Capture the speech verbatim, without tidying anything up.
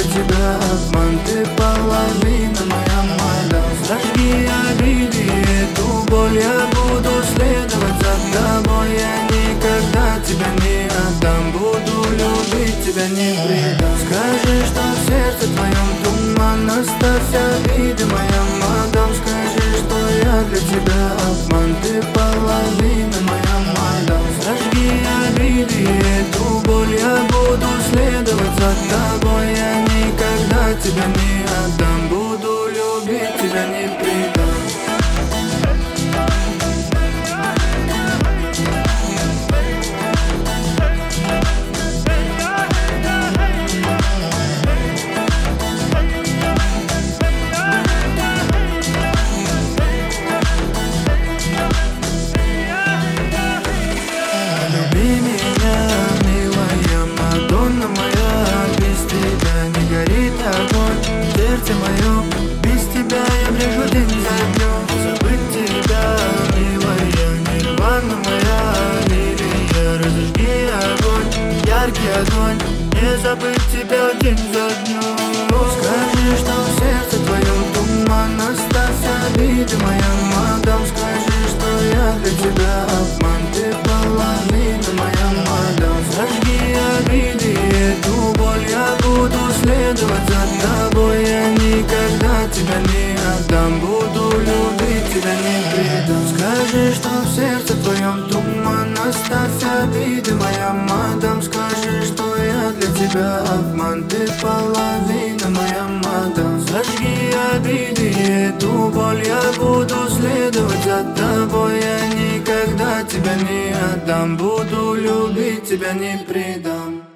тебя обман, ты половина моя, мадам. Зажги обиды, эту боль я буду следовать за тобой. Я никогда тебя не отдам, буду любить тебя, не предам. Скажи, что в сердце твоем туман, оставь обиды, моя мадам. Скажи, что я для тебя обман, ты половина моя, мадам. Зажги обиды, эту боль я буду следовать за тобой. Я никогда тебя не отдам, буду любить тебя, не предам. Сердце мое, без тебя я брежу день за днем. Забыть тебя, милая, нирвана моя лилия. Разожги огонь, яркий огонь, не забыть тебя день за днем. Скажи, что в сердце твоем туман, оставь обиды, моя мадам. Скажи, что я для тебя обман, ты половина моя, мадам. Зажги обиды, эту боль я буду следовать за тобой. Я никогда тебя не отдам, буду любить тебя, не предам. Скажи, что в сердце твоем туман, оставь обиды, моя мадам. Скажи, что я для тебя обман, ты половина моя, мадам. Зажги обиды, эту боль я буду следовать за тобой. Я никогда тебя не отдам, буду любить тебя, не предам.